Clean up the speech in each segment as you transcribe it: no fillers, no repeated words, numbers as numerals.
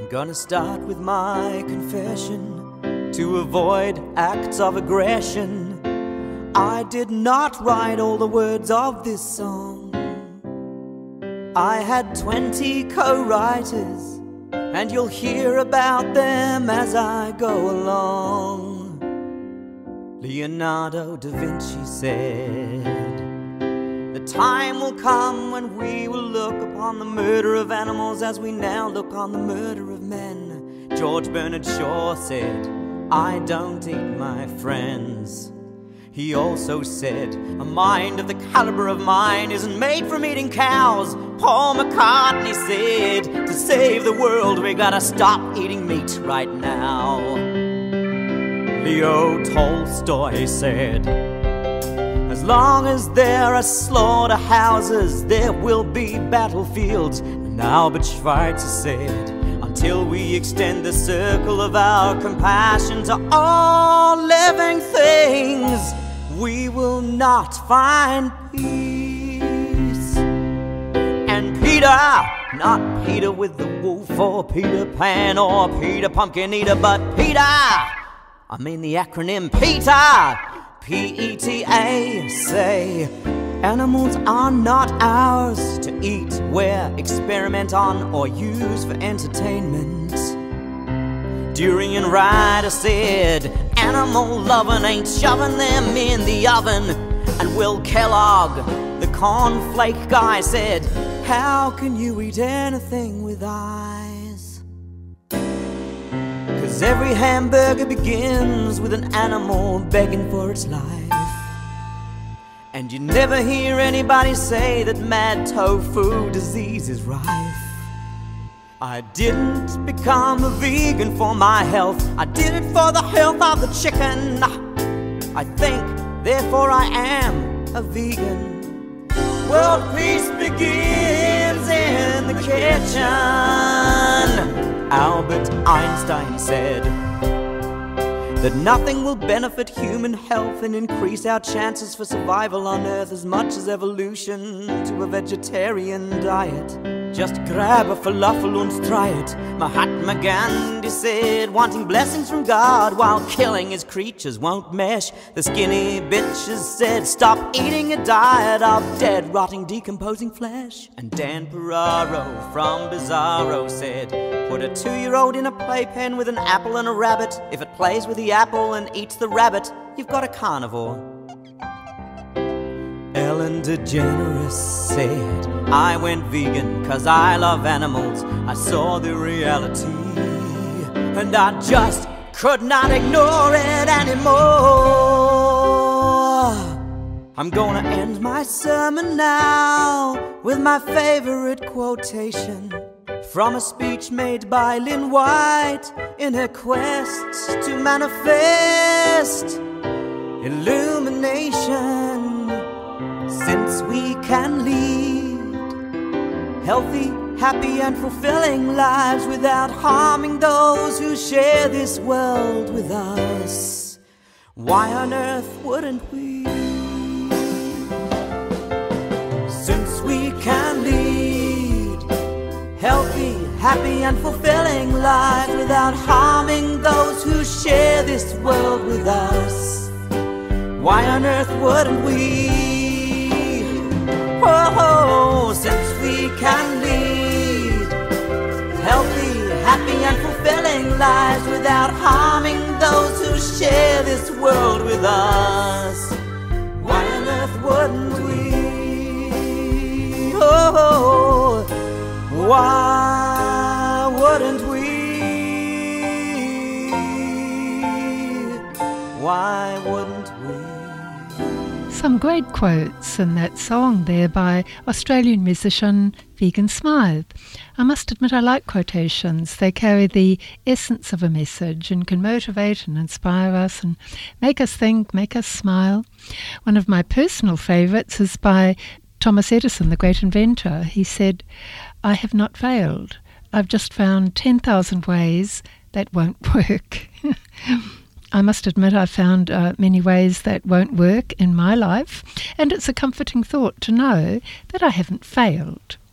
I'm gonna start with my confession to avoid acts of aggression. I did not write all the words of this song. I had 20 co-writers, and you'll hear about them as I go along. Leonardo da Vinci said, the time will come when we will look upon the murder of animals as we now look on the murder of men. George Bernard Shaw said, I don't eat my friends. He also said, a mind of the caliber of mine isn't made from eating cows. Paul McCartney said, to save the world we gotta stop eating meat right now. Leo Tolstoy said, as long as there are slaughterhouses, there will be battlefields. And Albert Schweitzer said, until we extend the circle of our compassion to all living things, we will not find peace. And Peter, not Peter with the wolf or Peter Pan or Peter Pumpkin Eater, but Peter, I mean the acronym PETA, P-E-T-A, say, animals are not ours to eat, wear, experiment on, or use for entertainment. Durian Rider said, animal lovin' ain't shoving them in the oven. And Will Kellogg, the cornflake guy, said, how can you eat anything with eyes? 'Cause every hamburger begins with an animal begging for its life. And you never hear anybody say that mad tofu disease is rife. I didn't become a vegan for my health, I did it for the health of the chicken. I think, therefore I am a vegan. World peace begins in the kitchen. Albert Einstein said that nothing will benefit human health and increase our chances for survival on Earth as much as evolution to a vegetarian diet. Just grab a falafel and try it. Mahatma Gandhi said, wanting blessings from God while killing his creatures won't mesh. The skinny bitches said, stop eating a diet of dead, rotting, decomposing flesh. And Dan Ferraro from Bizarro said, put a 2-year-old in a playpen with an apple and a rabbit. If it plays with the apple and eats the rabbit, you've got a carnivore. Ellen DeGeneres said, I went vegan 'cause I love animals. I saw the reality and I just could not ignore it anymore. I'm gonna end my sermon now with my favorite quotation from a speech made by Lynn White in her quest to manifest illumination. Since we can lead healthy, happy and fulfilling lives without harming those who share this world with us, why on earth wouldn't we? Since we can lead healthy, happy and fulfilling lives without harming those who share this world with us, why on earth wouldn't we? Oh, since we can lead healthy, happy and fulfilling lives without harming those who share this world with us, why on earth wouldn't we? Oh, why wouldn't we? Why wouldn't we? Some great quotes in that song there by Australian musician Vegan Smythe. I must admit I like quotations. They carry the essence of a message and can motivate and inspire us and make us think, make us smile. One of my personal favourites is by Thomas Edison, the great inventor. He said, I have not failed. I've just found 10,000 ways that won't work. I must admit I found many ways that won't work in my life, and it's a comforting thought to know that I haven't failed.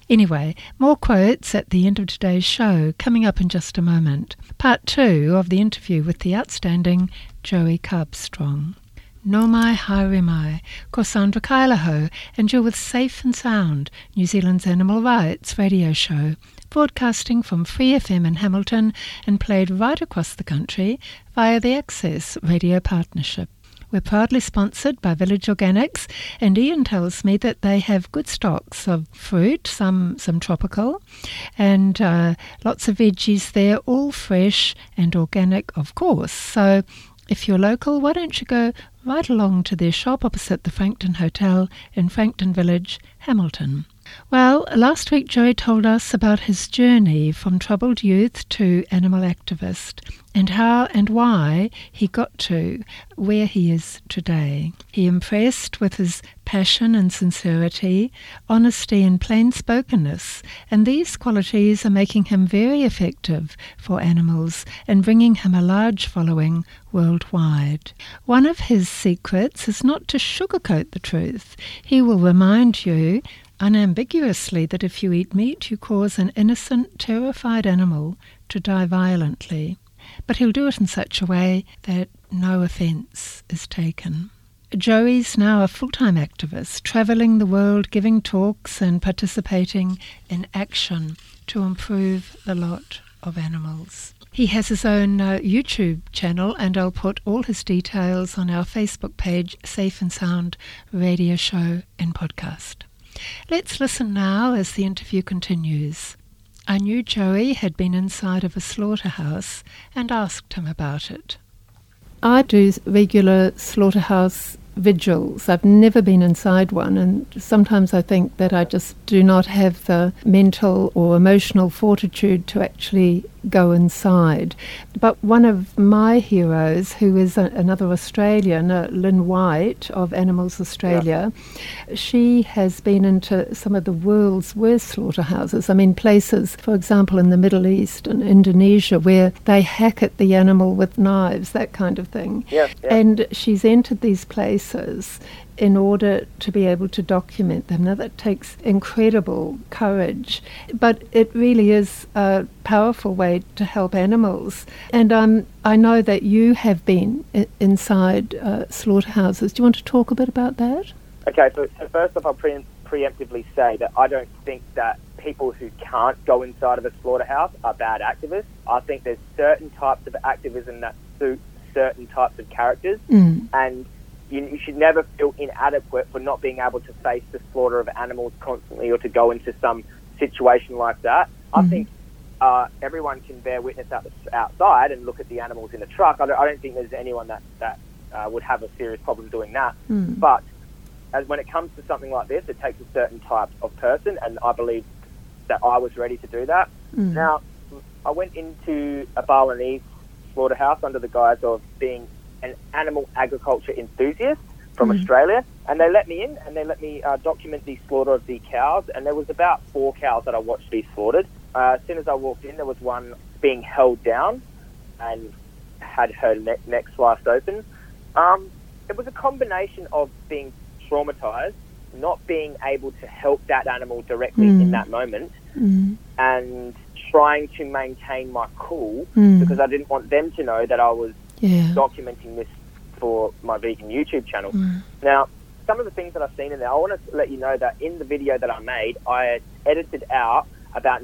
Anyway, more quotes at the end of today's show, coming up in just a moment. Part 2 of the interview with the outstanding Joey Carbstrong. No mai haere mai, ko Sandra Kailaho, and you're with Safe and Sound, New Zealand's animal rights radio show, broadcasting from Free FM in Hamilton and played right across the country via the Access Radio Partnership. We're proudly sponsored by Village Organics, and Ian tells me that they have good stocks of fruit, some tropical, and lots of veggies there, all fresh and organic, of course. So if you're local, why don't you go right along to their shop opposite the Frankton Hotel in Frankton Village, Hamilton. Well, last week Joey told us about his journey from troubled youth to animal activist and how and why he got to where he is today. He impressed with his passion and sincerity, honesty and plain-spokenness, and these qualities are making him very effective for animals and bringing him a large following worldwide. One of his secrets is not to sugarcoat the truth. He will remind you unambiguously that if you eat meat, you cause an innocent, terrified animal to die violently. But he'll do it in such a way that no offence is taken. Joey's now a full-time activist, travelling the world, giving talks and participating in action to improve the lot of animals. He has his own YouTube channel, and I'll put all his details on our Facebook page, Safe and Sound Radio Show and Podcast. Let's listen now as the interview continues. I knew Joey had been inside of a slaughterhouse and asked him about it. I do regular slaughterhouse vigils. I've never been inside one, and sometimes I think that I just do not have the mental or emotional fortitude to actually go inside. But one of my heroes, who is another Australian, Lynn White of Animals Australia, she has been into some of the world's worst slaughterhouses. I mean, places, for example, in the Middle East and Indonesia, where they hack at the animal with knives, that kind of thing. And she's entered these places in order to be able to document them. Now, that takes incredible courage, but it really is a powerful way to help animals. And I know that you have been inside slaughterhouses. Do you want to talk a bit about that? Okay, so first off, I'll preemptively say that I don't think that people who can't go inside of a slaughterhouse are bad activists. I think there's certain types of activism that suit certain types of characters, and you should never feel inadequate for not being able to face the slaughter of animals constantly or to go into some situation like that. I think everyone can bear witness outside and look at the animals in the truck. I don't think there's anyone that would have a serious problem doing that. But when it comes to something like this, it takes a certain type of person, and I believe that I was ready to do that. Now, I went into a Balinese slaughterhouse under the guise of being an animal agriculture enthusiast from Australia, and they let me in and they let me document the slaughter of the cows, and there was about 4 cows that I watched be slaughtered. As soon as I walked in, there was one being held down and had her neck sliced open. It was a combination of being traumatized, not being able to help that animal directly in that moment, and trying to maintain my cool because I didn't want them to know that I was documenting this for my vegan YouTube channel. Now, some of the things that I've seen in there, I want to let you know that in the video that I made, I edited out about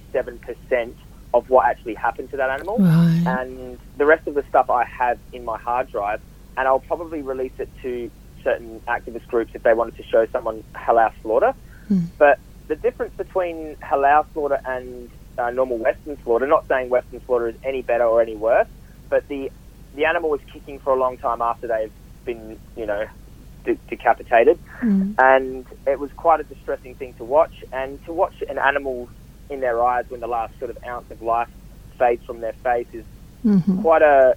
97% of what actually happened to that animal, and the rest of the stuff I have in my hard drive, and I'll probably release it to certain activist groups if they wanted to show someone halal slaughter. But the difference between halal slaughter and normal Western slaughter, not saying Western slaughter is any better or any worse, but the animal was kicking for a long time after they've been, decapitated, and it was quite a distressing thing to watch. And to watch an animal in their eyes when the last sort of ounce of life fades from their face is quite a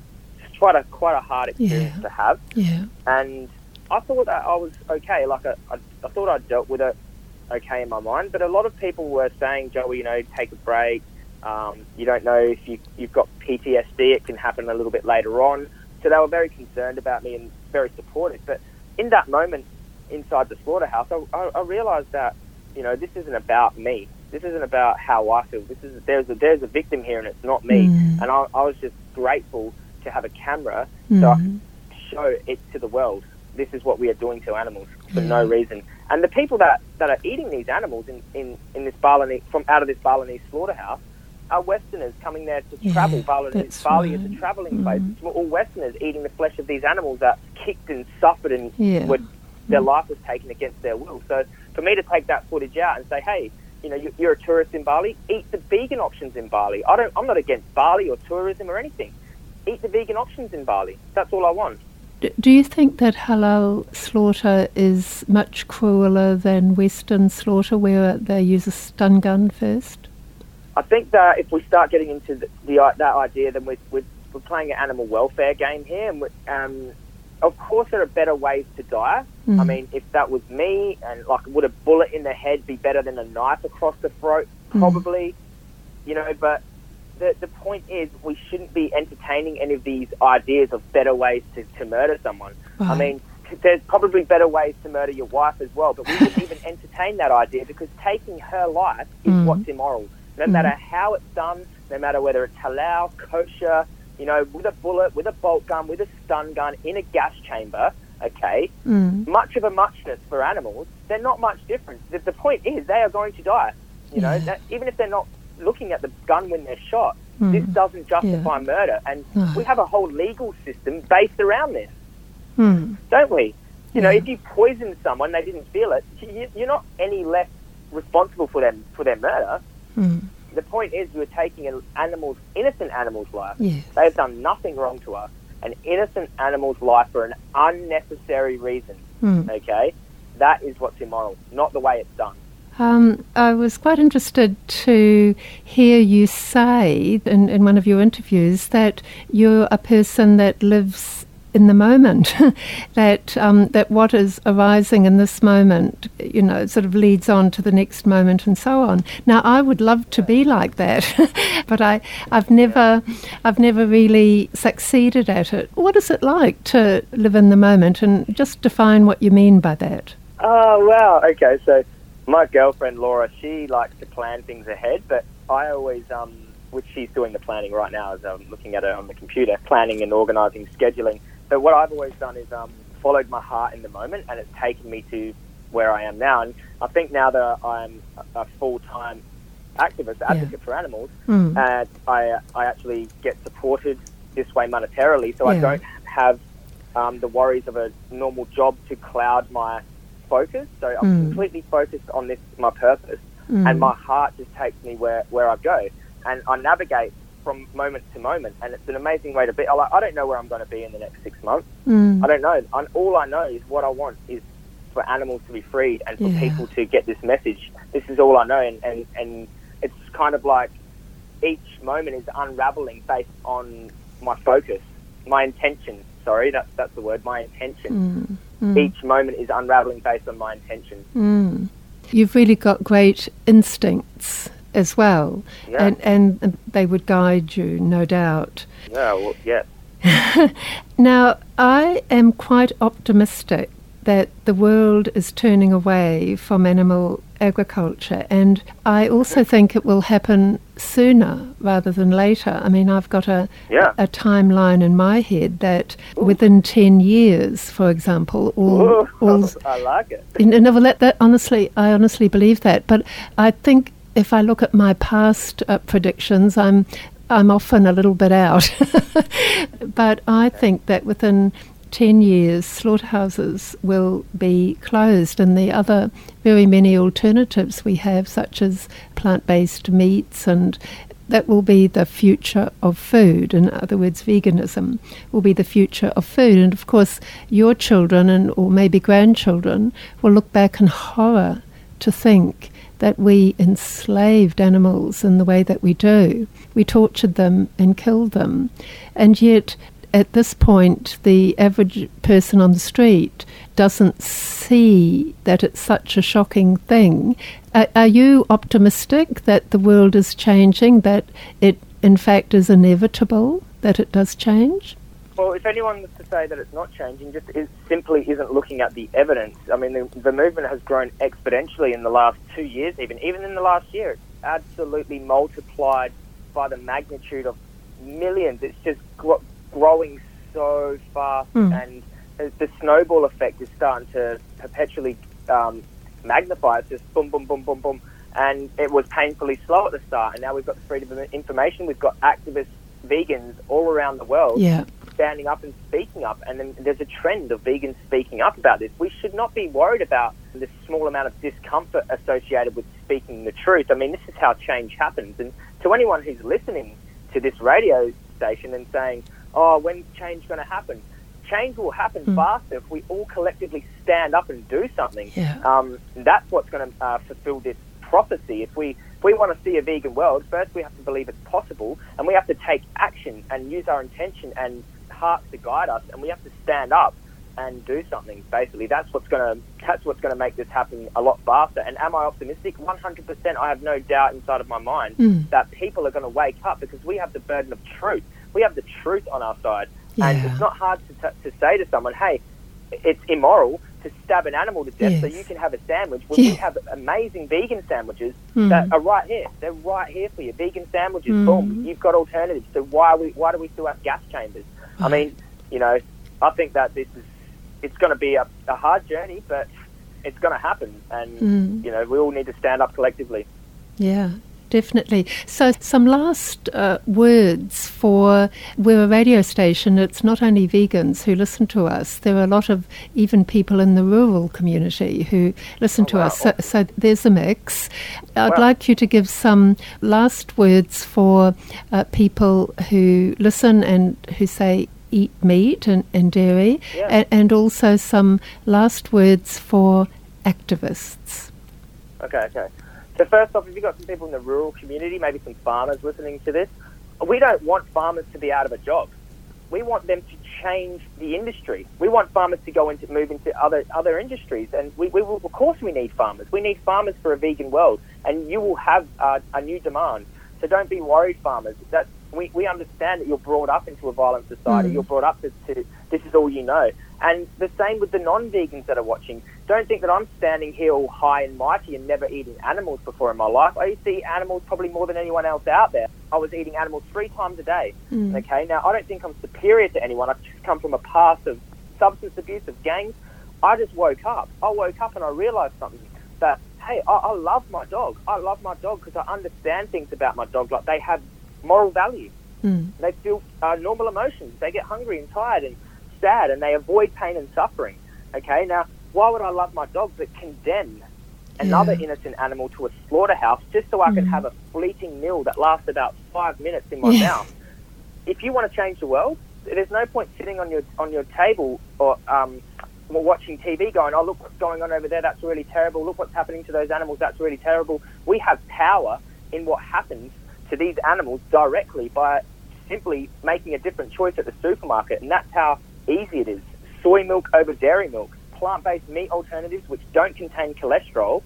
hard experience to have. And I thought that I was okay. Like I thought I'd dealt with it okay in my mind, but a lot of people were saying, Joey, take a break. You don't know if you've got PTSD, it can happen a little bit later on. So they were very concerned about me and very supportive. But in that moment inside the slaughterhouse, I realised that, this isn't about me. This isn't about how I feel. There's a victim here, and it's not me. And I was just grateful to have a camera so I could show it to the world. This is what we are doing to animals for no reason. And the people that are eating these animals in this Balinese, from out of this Balinese slaughterhouse, are Westerners coming there to travel. Bali is a travelling place. It's all Westerners eating the flesh of these animals that kicked and suffered and their life was taken against their will. So for me to take that footage out and say, hey, you know, you're a tourist in Bali, eat the vegan options in Bali. I'm not against Bali or tourism or anything. Eat the vegan options in Bali. That's all I want. Do you think that halal slaughter is much crueler than Western slaughter, where they use a stun gun first? I think that if we start getting into that idea, then we're playing an animal welfare game here. And of course, there are better ways to die. I mean, if that was me, and like, would a bullet in the head be better than a knife across the throat? Probably, you know. But the point is, we shouldn't be entertaining any of these ideas of better ways to murder someone. I mean, there's probably better ways to murder your wife as well, but we wouldn't even entertain that idea, because taking her life is what's immoral. No matter how it's done, no matter whether it's halal, kosher, you know, with a bullet, with a bolt gun, with a stun gun, in a gas chamber, okay, much of a muchness for animals, they're not much different. The point is, they are going to die. You know, even if they're not looking at the gun when they're shot, this doesn't justify murder. And we have a whole legal system based around this, don't we? You know, if you poison someone, they didn't feel it, you're not any less responsible for their murder. The point is, you're taking innocent animal's life. They have done nothing wrong to us. An innocent animal's life for an unnecessary reason. Okay? That is what's immoral, not the way it's done. I was quite interested to hear you say in one of your interviews that you're a person that lives in the moment, that what is arising in this moment, you know, sort of leads on to the next moment and so on. Now, I would love to be like that, but I've never really succeeded at it. What is it like to live in the moment, and just define what you mean by that? Oh, wow. Okay, so my girlfriend Laura, she likes to plan things ahead, but I always, which she's doing the planning right now as I'm looking at her on the computer, planning and organising, scheduling. But what I've always done is followed my heart in the moment, and it's taken me to where I am now. And I think now that I'm a full-time advocate for animals, and I actually get supported this way monetarily, so I don't have the worries of a normal job to cloud my focus. So I'm completely focused on my purpose, and my heart just takes me where I go. And I navigate from moment to moment, and it's an amazing way to be. I don't know where I'm going to be in the next 6 months. I don't know. All I know is what I want is for animals to be freed and for people to get this message. This is all I know, and it's kind of like each moment is unraveling based on my focus, my intention. Sorry, that's the word, my intention. Each moment is unraveling based on my intention. You've really got great instincts as well, and they would guide you, no doubt. Yeah, well, yes. Now, I am quite optimistic that the world is turning away from animal agriculture, and I also think it will happen sooner rather than later. I mean, I've got a timeline in my head that within 10 years, for example, all I like it. I honestly believe that. But I think if I look at my past predictions, I'm often a little bit out. But I think that within 10 years, slaughterhouses will be closed, and the other very many alternatives we have, such as plant-based meats, and that will be the future of food. In other words, veganism will be the future of food. And of course, your children or maybe grandchildren will look back in horror to think that we enslaved animals in the way that we do. We tortured them and killed them. And yet, at this point, the average person on the street doesn't see that it's such a shocking thing. Are you optimistic that the world is changing, that it in fact is inevitable that it does change? Well, if anyone was to say that it's not changing, it simply isn't looking at the evidence. I mean, the movement has grown exponentially in the last 2 years, even in the last year. It's absolutely multiplied by the magnitude of millions. It's just growing so fast, and the snowball effect is starting to perpetually magnify. It's just boom, boom, boom, boom, boom. And it was painfully slow at the start, and now we've got the freedom of information. We've got activist vegans all around the world standing up and speaking up, and then there's a trend of vegans speaking up about this. We should not be worried about the small amount of discomfort associated with speaking the truth. I mean, this is how change happens. And to anyone who's listening to this radio station and saying, oh, when's change going to happen? Change will happen faster if we all collectively stand up and do something. That's what's going to fulfill this prophecy. If we want to see a vegan world, first we have to believe it's possible, and we have to take action and use our intention and heart to guide us, and we have to stand up and do something. Basically, that's what's going to make this happen a lot faster. And am I optimistic? 100%. I have no doubt inside of my mind that people are going to wake up, because we have the burden of truth. We have the truth on our side, and it's not hard to say to someone, hey, it's immoral to stab an animal to death so you can have a sandwich, when we have amazing vegan sandwiches that are right here. They're right here for you. Vegan sandwiches, boom, you've got alternatives. So why do we still have gas chambers? I mean, I think that it's going to be a hard journey, but it's going to happen, and we all need to stand up collectively. Yeah, definitely. So some last words for, we're a radio station. It's not only vegans who listen to us. There are a lot of even people in the rural community who listen to us. So there's a mix. I'd like you to give some last words for people who listen and who say eat meat and dairy, and also some last words for activists. Okay. So first off, if you've got some people in the rural community, maybe some farmers listening to this, we don't want farmers to be out of a job. We want them to change the industry. We want farmers to move into other industries, and we will, of course we need farmers. We need farmers for a vegan world, and you will have a new demand. So don't be worried, farmers. We understand that you're brought up into a violent society. You're brought up to this is all you know. And the same with the non-vegans that are watching. Don't think that I'm standing here all high and mighty and never eating animals before in my life. I used to eat animals probably more than anyone else out there. I was eating animals 3 times a day. Okay, now I don't think I'm superior to anyone. I've just come from a past of substance abuse, of gangs. I just woke up. I woke up and I realised something, that, hey, I love my dog. I love my dog because I understand things about my dog, like they have moral value. They feel normal emotions. They get hungry and tired and sad, and they avoid pain and suffering. Okay, now why would I love my dog but condemn another innocent animal to a slaughterhouse just so I can have a fleeting meal that lasts about 5 minutes in my mouth? If you want to change the world, there's no point sitting on your table or watching TV going, oh, look what's going on over there, that's really terrible, look what's happening to those animals, that's really terrible. We have power in what happens to these animals directly by simply making a different choice at the supermarket, and that's how easy it is. Soy milk over dairy milk, plant-based meat alternatives which don't contain cholesterol,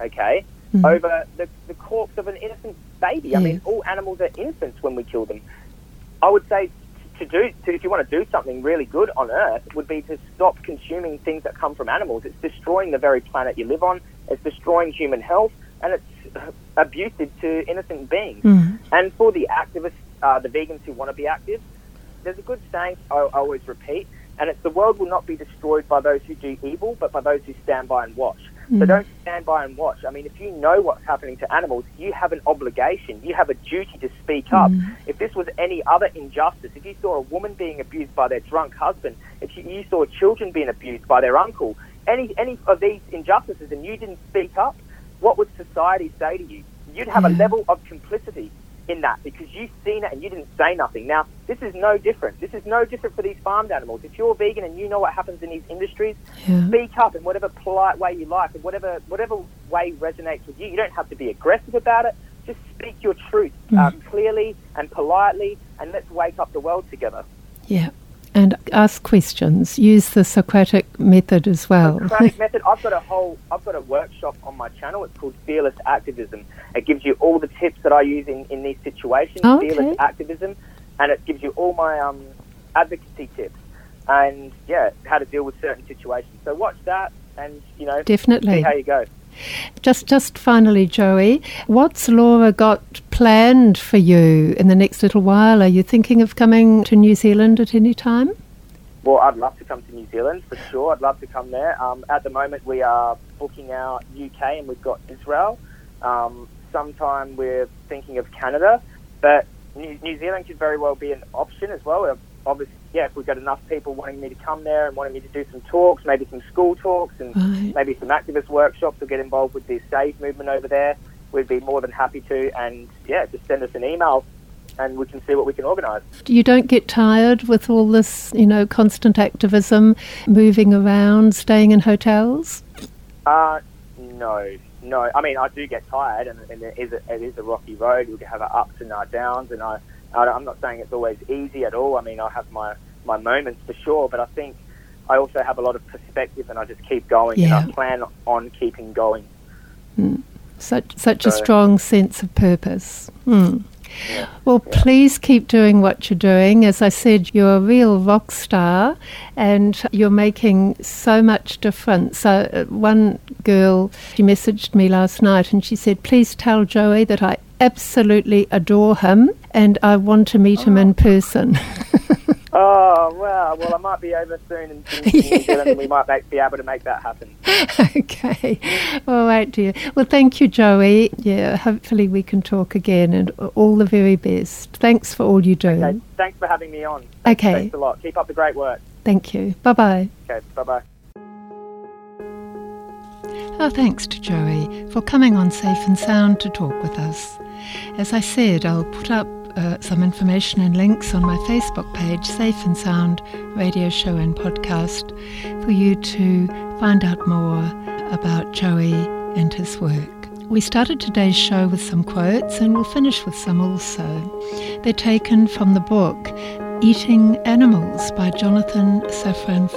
over the corpse of an innocent baby. I mean, all animals are infants when we kill them. I would say if you want to do something really good on Earth, would be to stop consuming things that come from animals. It's destroying the very planet you live on. It's destroying human health, and it's abusive to innocent beings. And for the activists, the vegans who want to be active, there's a good saying I always repeat, and it's, the world will not be destroyed by those who do evil, but by those who stand by and watch. So don't stand by and watch. I mean, if you know what's happening to animals, you have an obligation. You have a duty to speak up. If this was any other injustice, if you saw a woman being abused by their drunk husband, if you saw children being abused by their uncle, any of these injustices, and you didn't speak up, what would society say to you? You'd have a level of complicity in that, because you've seen it and you didn't say nothing. Now, this is no different. This is no different for these farmed animals. If you're vegan and you know what happens in these industries, speak up in whatever polite way you like, and whatever way resonates with you. You don't have to be aggressive about it. Just speak your truth clearly and politely, and let's wake up the world together. Yeah. And ask questions. Use the Socratic method as well. The Socratic method. I've got a workshop on my channel. It's called Fearless Activism. It gives you all the tips that I use in these situations. Fearless Activism, and it gives you all my advocacy tips and, how to deal with certain situations. So watch that and, Definitely. see how you go. Just finally, Joey, what's Laura got planned for you in the next little while? Are you thinking of coming to New Zealand at any time? Well, I'd love to come to New Zealand, for sure. I'd love to come there. At the moment, we are booking our UK and we've got Israel. Sometime we're thinking of Canada, but New Zealand could very well be an option as well. Obviously, if we've got enough people wanting me to come there and wanting me to do some talks, maybe some school talks and maybe some activist workshops or get involved with the SAVE movement over there, we'd be more than happy to. And, just send us an email and we can see what we can organise. You don't get tired with all this, constant activism, moving around, staying in hotels? No. I mean, I do get tired, and it is a rocky road. We have our ups and our downs, and I'm not saying it's always easy at all. I mean, I have my moments for sure, but I think I also have a lot of perspective, and I just keep going, and I plan on keeping going. Such a strong sense of purpose. Well, please keep doing what you're doing. As I said, you're a real rock star and you're making so much difference. So one girl, she messaged me last night and she said, please tell Joey that I absolutely adore him and I want to meet him in person. Oh, wow. Well, I might be over soon in New Zealand and we might be able to make that happen. Okay. All right, dear. Well, thank you, Joey. Yeah, hopefully we can talk again and all the very best. Thanks for all you do. Okay. Thanks for having me on. Okay. Thanks a lot. Keep up the great work. Thank you. Bye-bye. Okay, bye-bye. Our thanks to Joey for coming on Safe and Sound to talk with us. As I said, I'll put up some information and links on my Facebook page, Safe and Sound Radio Show and Podcast, for you to find out more about Joey and his work. We started today's show with some quotes and we'll finish with some also. They're taken from the book Eating Animals by Jonathan Safran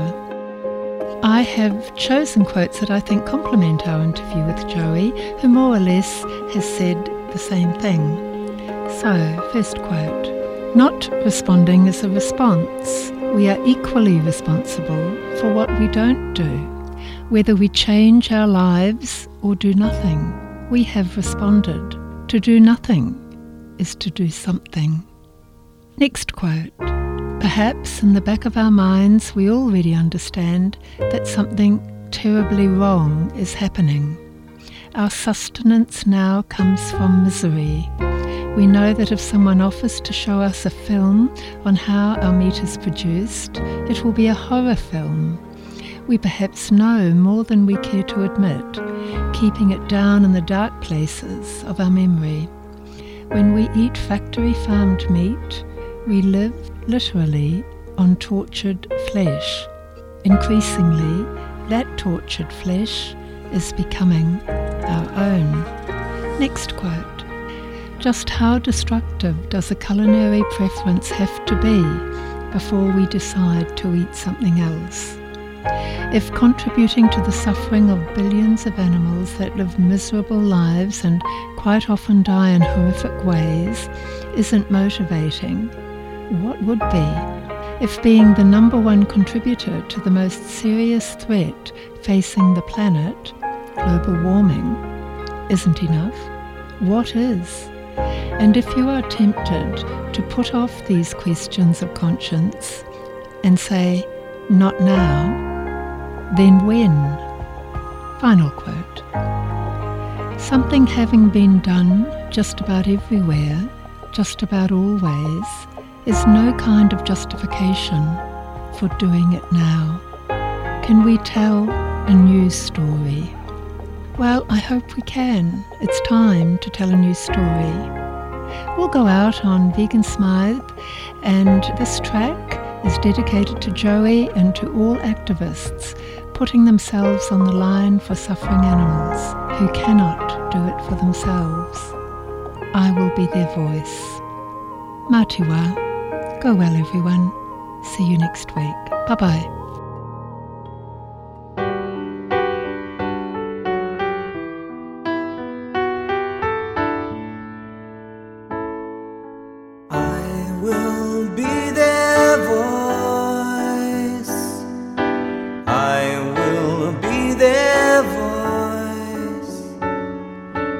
Foer. I have chosen quotes that I think complement our interview with Joey, who more or less has said the same thing. So, first quote, not responding is a response. We are equally responsible for what we don't do. Whether we change our lives or do nothing, we have responded. To do nothing is to do something. Next quote, perhaps in the back of our minds we already understand that something terribly wrong is happening. Our sustenance now comes from misery. We know that if someone offers to show us a film on how our meat is produced, it will be a horror film. We perhaps know more than we care to admit, keeping it down in the dark places of our memory. When we eat factory-farmed meat, we live literally on tortured flesh. Increasingly, that tortured flesh is becoming our own. Next quote. Just how destructive does a culinary preference have to be before we decide to eat something else? If contributing to the suffering of billions of animals that live miserable lives and quite often die in horrific ways isn't motivating, what would be? If being the number one contributor to the most serious threat facing the planet, global warming, isn't enough, what is? And if you are tempted to put off these questions of conscience and say, not now, then when? Final quote. Something having been done just about everywhere, just about always, is no kind of justification for doing it now. Can we tell a new story? Well, I hope we can. It's time to tell a new story. We'll go out on Vegan Smythe, and this track is dedicated to Joey and to all activists putting themselves on the line for suffering animals who cannot do it for themselves. I will be their voice. Matiwa. Go well, everyone. See you next week. Bye-bye. I will be their voice.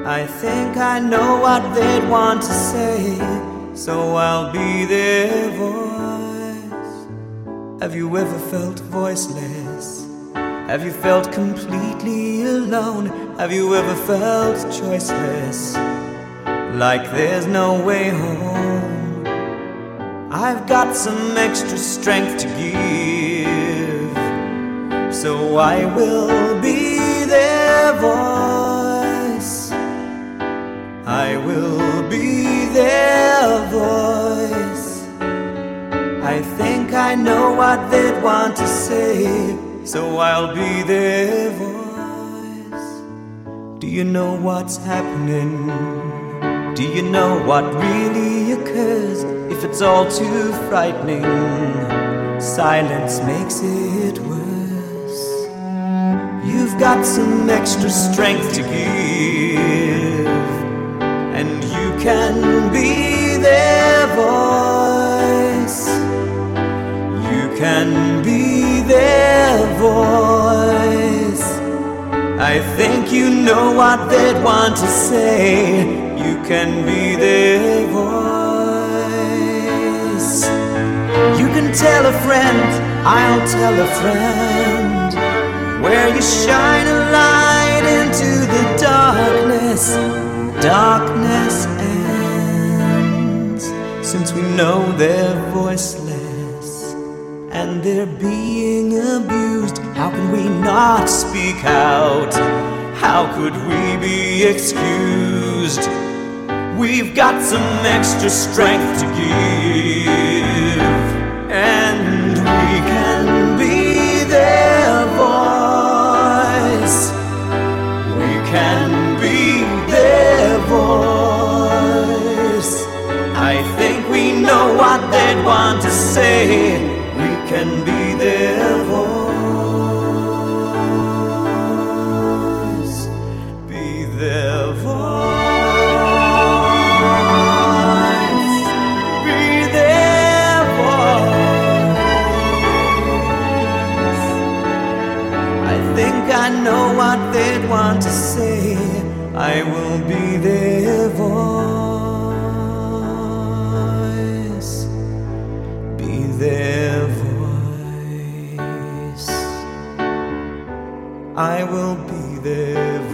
I think I know what they'd want to say, so I'll be their voice. Have you ever felt voiceless? Have you felt completely alone? Have you ever felt choiceless, like there's no way home? I've got some extra strength to give, so I will be their voice. I will be their voice. I think I know what they'd want to say, so I'll be their voice. Do you know what's happening? Do you know what really occurs? If it's all too frightening, silence makes it worse. You've got some extra strength to give, and you can be their voice. You can be their voice. I think you know what they'd want to say. You can be their voice. You can tell a friend, I'll tell a friend, where you shine a light into the darkness. Darkness ends, since we know they're voiceless and they're being abused. How can we not speak out? How could we be excused? We've got some extra strength to give, and we can be their voice. We can be their voice. I think we know what they'd want to say. We can be their voice. Be their voice. I know what they'd want to say. I will be their voice. Be their voice. I will be their voice.